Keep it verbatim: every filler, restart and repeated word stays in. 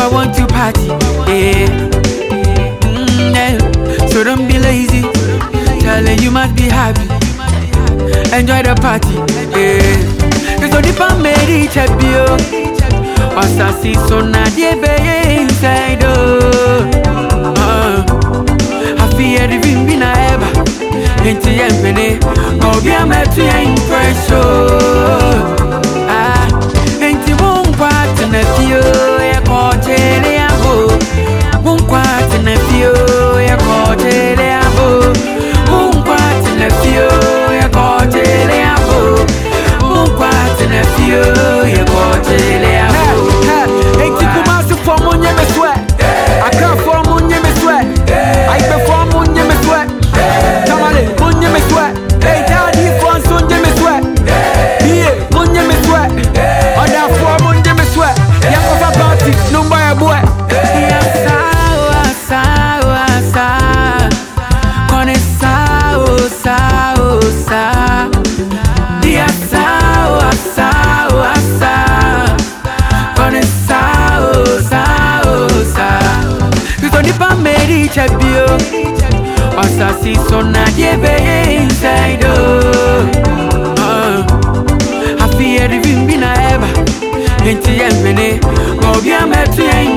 I want to party, yeah. Mm, yeah. So don't be lazy, Charlie, you must be happy. Enjoy the party, yeah. It's so deep and made each of you. What's I see so not the inside, oh. I feel everything been a ever. Ain't the empty, go be a met to impress, Asasi so na diebe inside oh. I fear the vim bina ever. Ain't the empty, go be a met